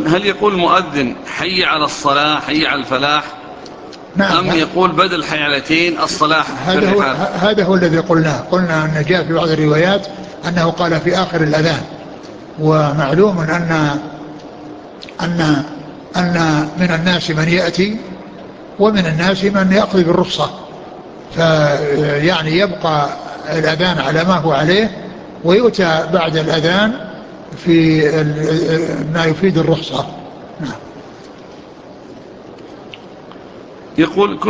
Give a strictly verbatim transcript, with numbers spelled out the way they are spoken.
يقول هل يقول المؤذن حي على الصلاة حي على الفلاح، نعم، أم يقول بدل حيالتين الصلاح في هذا هو الرحال؟ هذا هو الذي قلناه. قلنا أن جاء في بعض الروايات أنه قال في آخر الأذان. ومعلوم أن أن أن من الناس من يأتي ومن الناس من يأخذ بالرخصة، فيعني يبقى الأذان على ما هو عليه، ويؤتى بعد الأذان في ما يفيد الرخصة. يقول